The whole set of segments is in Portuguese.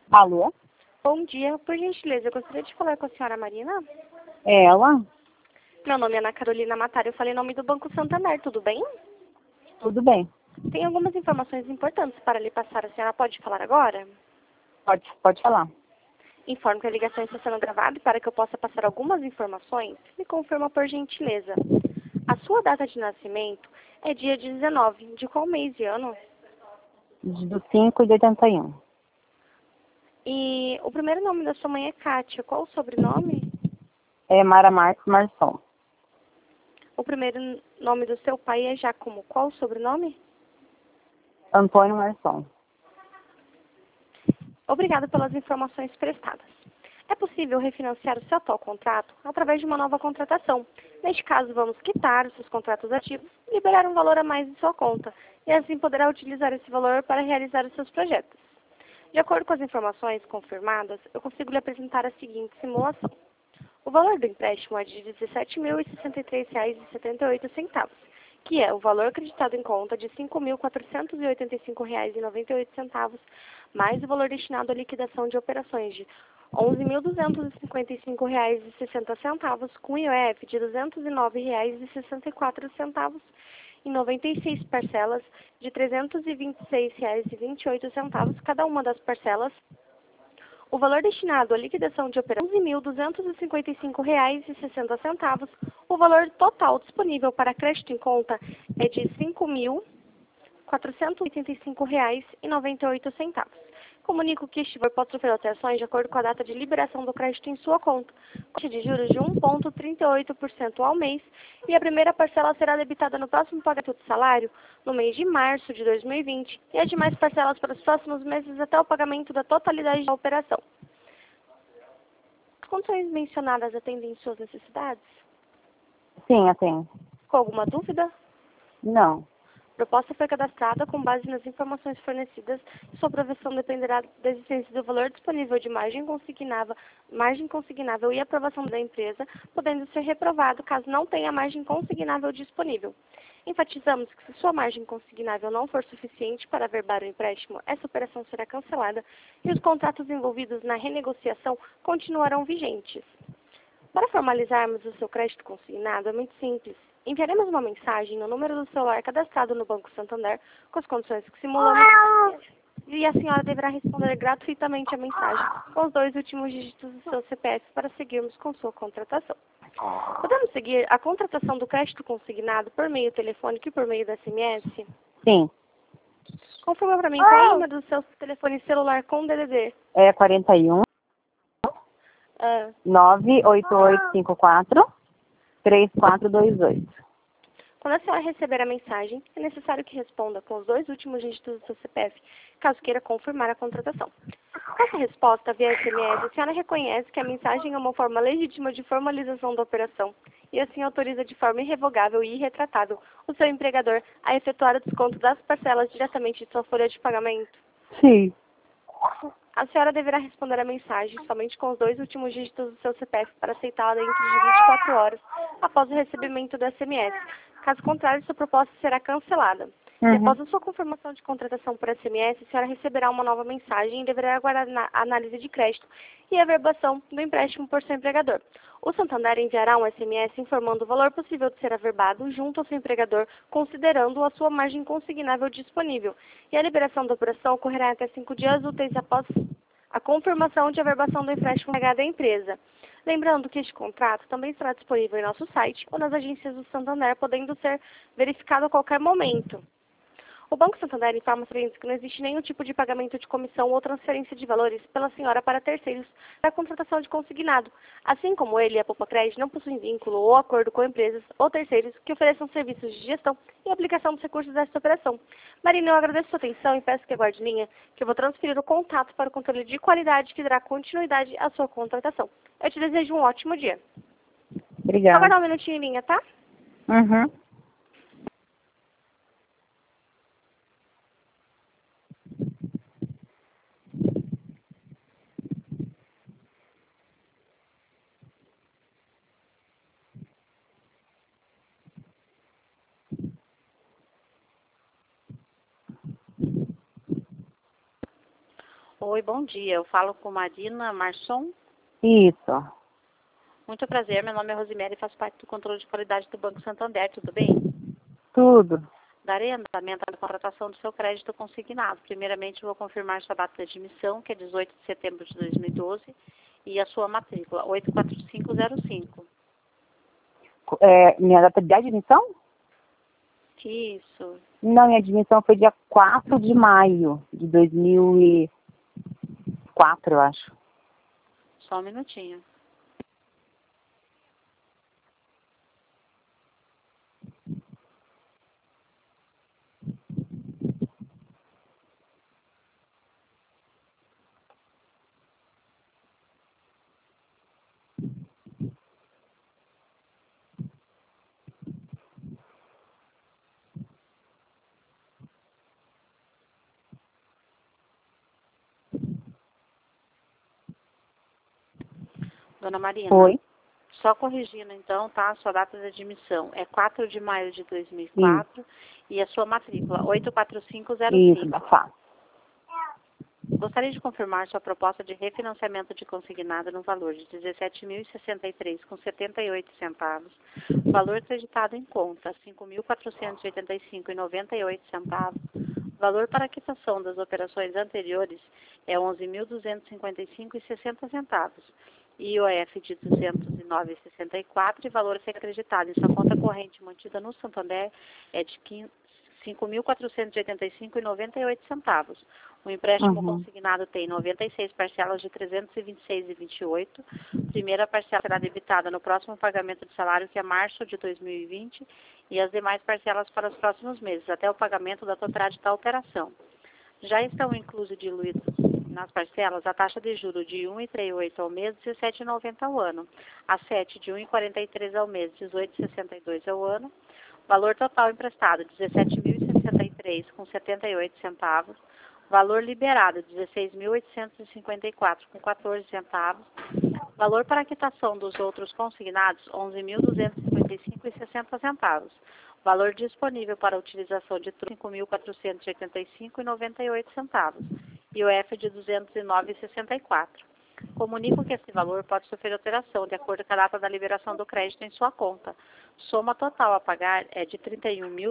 Alô? Bom dia, por gentileza, eu gostaria de falar com a senhora Marina. É ela? Meu nome é Ana Carolina Matar, eu falei em nome do Banco Santander, tudo bem? Tudo bem. Tem algumas informações importantes para lhe passar, a senhora pode falar agora? Pode falar. Informo que a ligação está sendo gravada e para que eu possa passar algumas informações, me confirma por gentileza. A sua data de nascimento é dia 19, de qual mês e ano? Do 5 de 81. E o primeiro nome da sua mãe é Kátia, qual o sobrenome? É Mara Marques Marçom. O primeiro nome do seu pai é Giacomo, qual o sobrenome? Antônio Marçom. Obrigada pelas informações prestadas. É possível refinanciar o seu atual contrato através de uma nova contratação. Neste caso, vamos quitar os seus contratos ativos e liberar um valor a mais em sua conta, e assim poderá utilizar esse valor para realizar os seus projetos. De acordo com as informações confirmadas, eu consigo lhe apresentar a seguinte simulação. O valor do empréstimo é de R$ 17.063,78, que é o valor acreditado em conta de R$ 5.485,98, mais o valor destinado à liquidação de operações de R$ 11.255,60, com IOF de R$ 209,64, em 96 parcelas de R$ 326,28, cada uma das parcelas. O valor destinado à liquidação de operações é R$ 11.255,60. O valor total disponível para crédito em conta é de R$ 5.485,98. Comunico que este valor pode sofrer alterações de acordo com a data de liberação do crédito em sua conta. Taxa de juros de 1,38% ao mês, e a primeira parcela será debitada no próximo pagamento do salário, no mês de março de 2020, e as demais parcelas para os próximos meses até o pagamento da totalidade da operação. As condições mencionadas atendem suas necessidades? Sim, atendo. Com alguma dúvida? Não. A proposta foi cadastrada com base nas informações fornecidas e sua aprovação dependerá da existência do valor disponível de margem consignável e aprovação da empresa, podendo ser reprovado caso não tenha margem consignável disponível. Enfatizamos que se sua margem consignável não for suficiente para averbar o empréstimo, essa operação será cancelada e os contratos envolvidos na renegociação continuarão vigentes. Para formalizarmos o seu crédito consignado, é muito simples. Enviaremos uma mensagem no número do celular cadastrado no Banco Santander com as condições que simulamos e a senhora deverá responder gratuitamente a mensagem com os 2 últimos dígitos do seu CPF para seguirmos com sua contratação. Podemos seguir a contratação do crédito consignado por meio telefônico e por meio da SMS? Sim. Confirma para mim qual é o número do seu telefone celular com DDD. É 41 Ah, 98854 3428. Quando a senhora receber a mensagem, é necessário que responda com os 2 últimos dígitos do seu CPF, caso queira confirmar a contratação. Com essa resposta via SMS, a senhora reconhece que a mensagem é uma forma legítima de formalização da operação e assim autoriza de forma irrevogável e irretratável o seu empregador a efetuar o desconto das parcelas diretamente de sua folha de pagamento. Sim. A senhora deverá responder a mensagem somente com os 2 últimos dígitos do seu CPF para aceitá-la dentro de 24 horas após o recebimento do SMS. Caso contrário, sua proposta será cancelada. E após a sua confirmação de contratação por SMS, a senhora receberá uma nova mensagem e deverá aguardar a análise de crédito e a averbação do empréstimo por seu empregador. O Santander enviará um SMS informando o valor possível de ser averbado junto ao seu empregador, considerando a sua margem consignável disponível. E a liberação da operação ocorrerá até 5 dias úteis após a confirmação de averbação do empréstimo pagado à empresa. Lembrando que este contrato também estará disponível em nosso site ou nas agências do Santander, podendo ser verificado a qualquer momento. O Banco Santander informa aos clientes que não existe nenhum tipo de pagamento de comissão ou transferência de valores pela senhora para terceiros da contratação de consignado. Assim como ele e a Poupa Crédito não possuem vínculo ou acordo com empresas ou terceiros que ofereçam serviços de gestão e aplicação dos recursos desta operação. Marina, eu agradeço sua atenção e peço que aguarde linha, que eu vou transferir o contato para o controle de qualidade que dará continuidade à sua contratação. Eu te desejo um ótimo dia. Obrigada. Só aguardar um minutinho em linha, tá? Uhum. Oi, bom dia. Eu falo com Marina Marçom. Isso. Muito prazer, meu nome é Rosemary e faço parte do controle de qualidade do Banco Santander, tudo bem? Tudo. Darei andamento à contratação do seu crédito consignado. Primeiramente, vou confirmar sua data de emissão, que é 18 de setembro de 2012, e a sua matrícula, 84505. Minha data de admissão? Isso. Não, minha admissão foi dia 4 de maio de 2004, eu acho. Só um minutinho. Dona Marina. Foi? Só corrigindo então, tá? Sua data de admissão é 4 de maio de 2004 e a sua matrícula, 84505. Isso, da FA. Gostaria de confirmar sua proposta de refinanciamento de consignado no valor de R$ 17.063,78. Valor creditado em conta, R$ 5.485,98. Valor para quitação das operações anteriores é R$ 11.255,60. IOF de R$ 209,64 e valor a ser acreditado em sua conta corrente mantida no Santander é de R$ 5.485,98. O empréstimo consignado tem 96 parcelas de R$ 326,28. Primeira parcela será debitada no próximo pagamento de salário, que é março de 2020, e as demais parcelas para os próximos meses, até o pagamento da totalidade da operação. Já estão inclusos e diluídos nas parcelas a taxa de juros de 1,38 ao mês, 17,90 ao ano. A 7 de 1,43 ao mês, 18,62 ao ano. Valor total emprestado, R$ 17.063,78. Valor liberado, R$ 16.854,14. Valor para quitação dos outros consignados, R$ 11.255,60. Valor disponível para utilização de R$ 5.485,98. IOF de R$ 209,64. Comunico que esse valor pode sofrer alteração de acordo com a data da liberação do crédito em sua conta. Soma total a pagar é de R$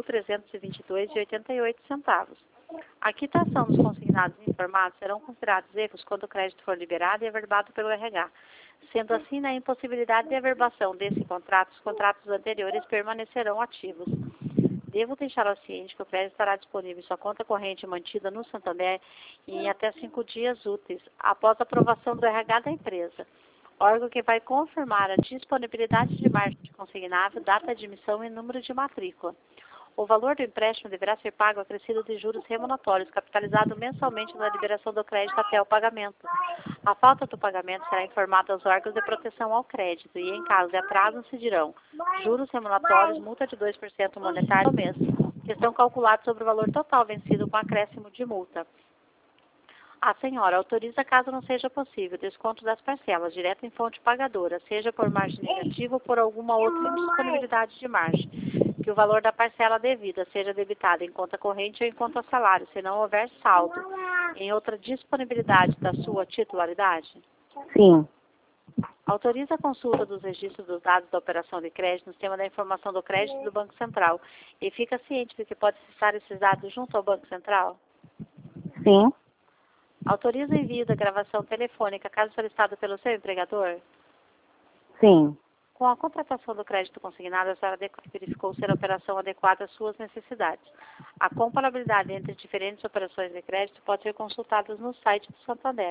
31.322,88. A quitação dos consignados informados serão considerados erros quando o crédito for liberado e averbado pelo RH. Sendo assim, na impossibilidade de averbação desse contrato, os contratos anteriores permanecerão ativos. Devo deixá-la ciente que o crédito estará disponível em sua conta corrente mantida no Santander em até 5 dias úteis, após a aprovação do RH da empresa. Órgão que vai confirmar a disponibilidade de margem de consignável, data de admissão e número de matrícula. O valor do empréstimo deverá ser pago acrescido de juros remuneratórios, capitalizado mensalmente na liberação do crédito até o pagamento. A falta do pagamento será informada aos órgãos de proteção ao crédito e, em caso de atraso, incidirão juros remuneratórios, multa de 2% monetário ao mês, que estão calculados sobre o valor total vencido com acréscimo de multa. A senhora autoriza, caso não seja possível, desconto das parcelas direto em fonte pagadora, seja por margem negativa ou por alguma outra indisponibilidade de margem, que o valor da parcela devida seja debitado em conta corrente ou em conta salário, se não houver saldo em outra disponibilidade da sua titularidade? Sim. Autoriza a consulta dos registros dos dados da operação de crédito no sistema da informação do crédito do Banco Central e fica ciente de que pode acessar esses dados junto ao Banco Central? Sim. Autoriza o envio da gravação telefônica caso solicitado pelo seu empregador? Sim. Com a contratação do crédito consignado, a senhora verificou ser a operação adequada às suas necessidades. A comparabilidade entre diferentes operações de crédito pode ser consultada no site do Santander,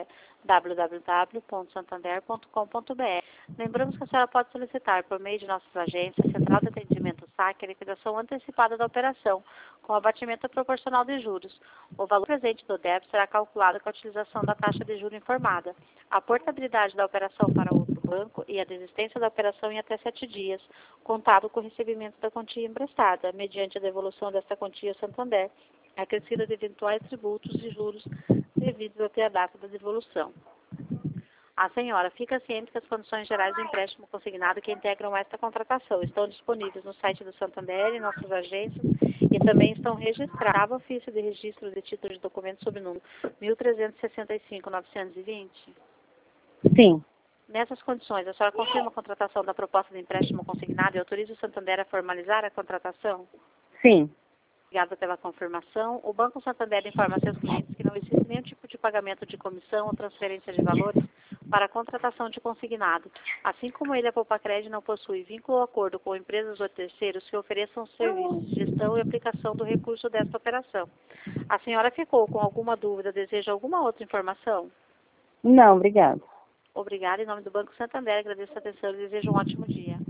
www.santander.com.br. Lembramos que a senhora pode solicitar, por meio de nossas agências, Central de Atendimento SAC, a liquidação antecipada da operação, com abatimento proporcional de juros. O valor presente do débito será calculado com a utilização da taxa de juros informada. A portabilidade da operação para outro banco e a desistência da operação em até 7 dias, contado com o recebimento da quantia emprestada, mediante a devolução desta quantia ao Santander, acrescida de eventuais tributos e juros devidos até a data da devolução. A senhora fica ciente que as condições gerais do empréstimo consignado que integram esta contratação estão disponíveis no site do Santander e nossas agências e também estão registrados no ofício de registro de título de documento sob número 1365-920? Sim. Nessas condições, a senhora confirma a contratação da proposta de empréstimo consignado e autoriza o Santander a formalizar a contratação? Sim. Obrigada pela confirmação. O Banco Santander informa a seus clientes que não existe nenhum tipo de pagamento de comissão ou transferência de valores para a contratação de consignado, assim como ele, a Poupacred, não possui vínculo ou acordo com empresas ou terceiros que ofereçam serviços de gestão e aplicação do recurso desta operação. A senhora ficou com alguma dúvida? Deseja alguma outra informação? Não, obrigada. Obrigada. Em nome do Banco Santander, agradeço a atenção e desejo um ótimo dia.